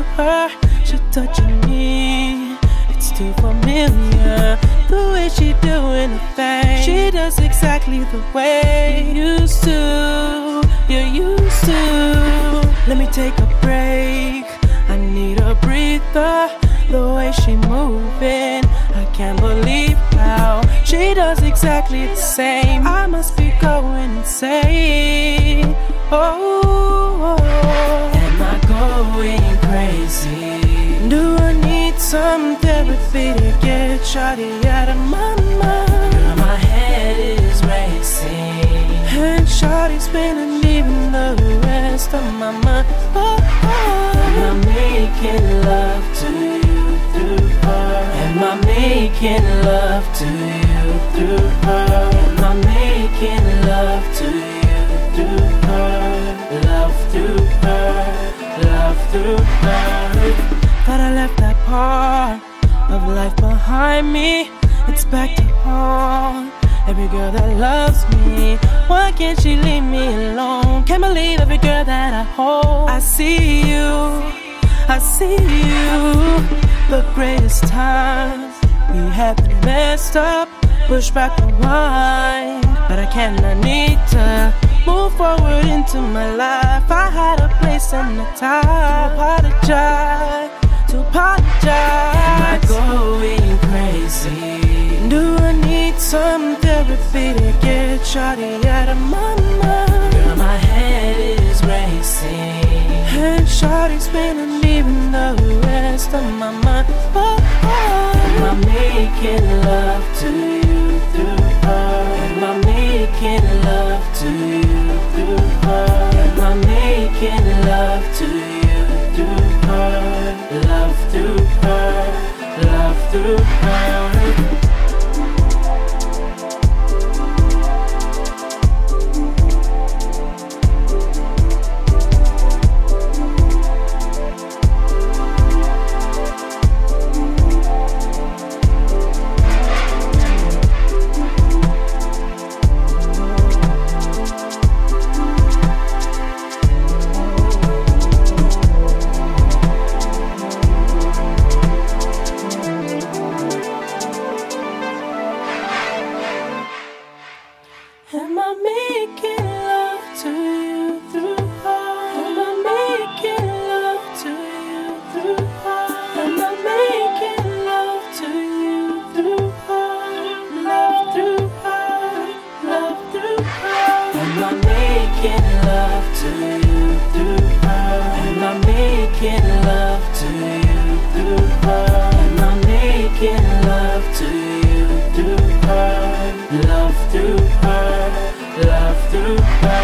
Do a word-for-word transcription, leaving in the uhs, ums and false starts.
through her. She touching me, it's too familiar. The way she doing the thing, she does exactly the way you used to, you used to. Let me take a break, I need a breather. The way she moving, I can't believe how she does exactly the same. I must be going insane. Oh, oh. Am I going crazy? Do I need some therapy to get shawty out of my mind? Girl, my head is racing, and shawty's spinning even the rest of my mind. Oh, oh. Am I making love to you through her? Am I making love to you through her? Am I making love to you through her? Love through her, love through her. Thought I left that part of life behind me. It's back to haunt every girl that loves me. Why can't she leave me alone? Can't believe every girl that I hold. I see you, I see you. The greatest times we have been messed up. Push back the wine, but I cannot need to move forward into my life. I had a place and a time to apologize, to apologize. Am I going crazy? Do I need some therapy to get shawty out of my mind? Girl, my head is racing, and shawty's spinning even the rest of my mind. Oh, oh. Am I making love to you through her? Am I making love to you through her? Am I making love to you through her? Love through her, love through her. Am I making love to you through her? Am I making love to you through her? Am I making love to you through her? Love through her, love through her. Am I making love to you through her? Am I making love to you through her? Am I making love to you through her? Love through her, love through her.